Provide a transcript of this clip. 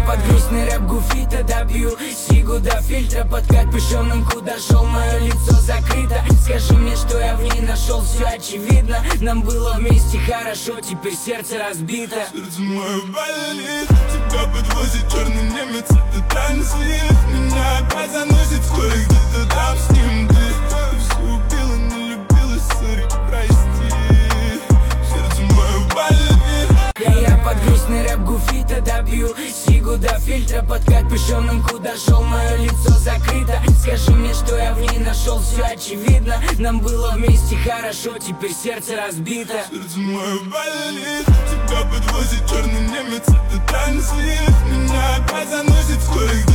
под грустный рэп Гуфита добью сигу до фильтра под капюшоном, куда шел, мое лицо закрыто. Скажи мне, что я в ней нашел, все очевидно. Нам было вместе хорошо, теперь сердце разбито. Сердце мое болит, тебя подвозит черный немец, это транзит. Меня опять заносит вскоре где-то там с ним. Ты все убила, не любила, сори, прости. Сердце мое болит. Я под грустный рэп Гуфита добью сигу до фильтра под капюшоном, куда шел, мое лицо закрыто. Скажи мне, что я в ней нашел, все очевидно. Нам было вместе хорошо, теперь сердце разбито. Сердце мое болит, тебя подвозит черный немец, это транзит. Меня опять заносит вскоре